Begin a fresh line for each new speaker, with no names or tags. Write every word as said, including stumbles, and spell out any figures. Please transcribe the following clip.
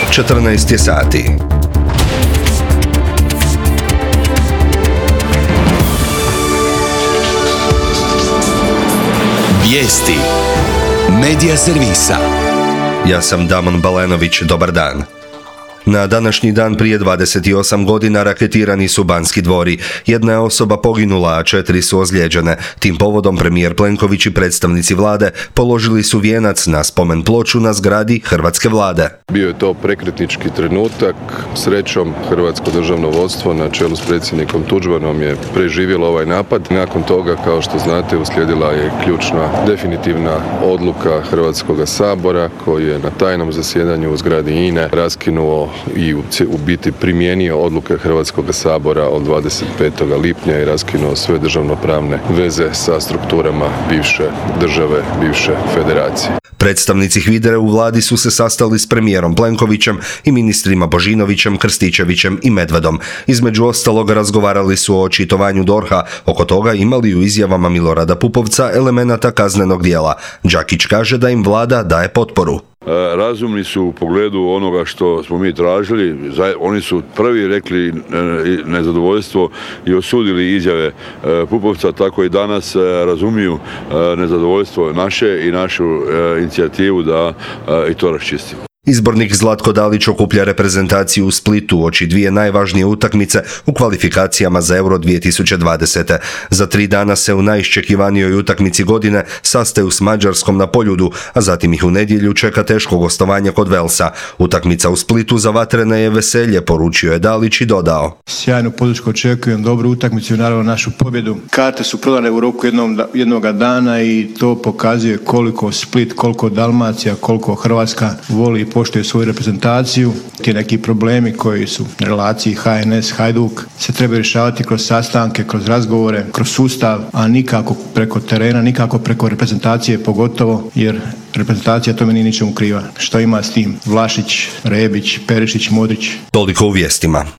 četrnaest je sati.
Vijesti Medija servisa.
Ja sam Damon Balenović, dobar dan. Na današnji dan prije dvadeset osam godina raketirani su Banski dvori. Jedna je osoba poginula, a četiri su ozlijeđene. Tim povodom premijer Plenković i predstavnici vlade položili su vijenac na spomen ploču na zgradi hrvatske vlade.
Bio je to prekretnički trenutak. Srećom, hrvatsko državno vodstvo na čelu s predsjednikom Tuđmanom je preživjelo ovaj napad. Nakon toga, kao što znate, uslijedila je ključna definitivna odluka Hrvatskog sabora koji je na tajnom zasjedanju u zgradi I N A raskinuo i u biti primijenio odluke Hrvatskog sabora od dvadeset petog lipnja i raskinuo sve državnopravne veze sa strukturama bivše države, bivše federacije.
Predstavnici HVIDRA u vladi su se sastali s premijerom Plenkovićem i ministrima Božinovićem, Krstičevićem i Medvedom. Između ostalog razgovarali su o očitovanju D O R H-a, oko toga imali u izjavama Milorada Pupovca elemenata kaznenog djela. Đakić kaže da im vlada daje potporu.
Razumni su u pogledu onoga što smo mi tražili. Oni su prvi rekli nezadovoljstvo i osudili izjave Pupovca, tako i danas razumiju nezadovoljstvo naše i našu inicijativu da i to raščistimo.
Izbornik Zlatko Dalić okuplja reprezentaciju u Splitu uoči dvije najvažnije utakmice u kvalifikacijama za Euro dvije tisuće dvadesete. Za tri dana se u najiščekivanijoj utakmici godine sastaju s Mađarskom na Poljudu, a zatim ih u nedjelju čeka teško gostovanje kod Velsa. Utakmica u Splitu za vatrene je veselje, poručio je Dalić i dodao.
Sjajnu podršku očekujem, dobru utakmicu i naravno našu pobjedu. Karte su prodane u roku jednog, jednoga dana i to pokazuje koliko Split, koliko Dalmacija, koliko Hrvatska voli i poštuje svoju reprezentaciju. Ti neki problemi koji su u relaciji H N S Hajduk se treba rješavati kroz sastanke, kroz razgovore, kroz sustav, a nikako preko terena, nikako preko reprezentacije, pogotovo jer reprezentacija tome nije ničemu kriva. Što ima s tim? Vlašić, Rebić, Perišić, Modrić.
Toliko u vijestima.